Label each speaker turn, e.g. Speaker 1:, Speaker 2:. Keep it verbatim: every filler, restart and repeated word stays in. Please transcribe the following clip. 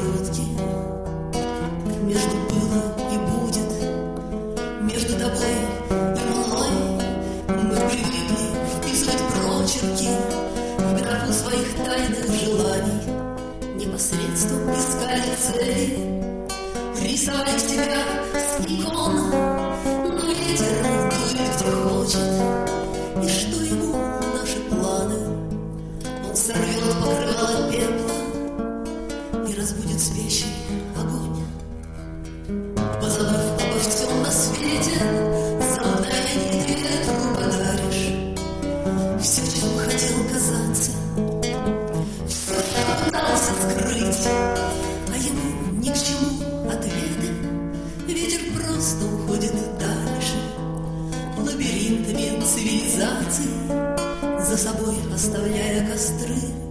Speaker 1: короткий. Между было и будет, между тобой и мной мы привыкли вписывать прочерки в графу своих тайных желаний. Непосредством искали цели, рисовали тебя с икон, но ветер дует где хочет, и что ему наши планы? Он сорвет покрывало пепла и разбудит спящий огонь. Позабыв обо всем на свете, за мгновение ты ветру подаришь все, чем хотел казаться, все, что пытался скрыть, а ему ни к чему ответы. Ветер просто уходит дальше лабиринтами цивилизаций, за собой оставляя костры.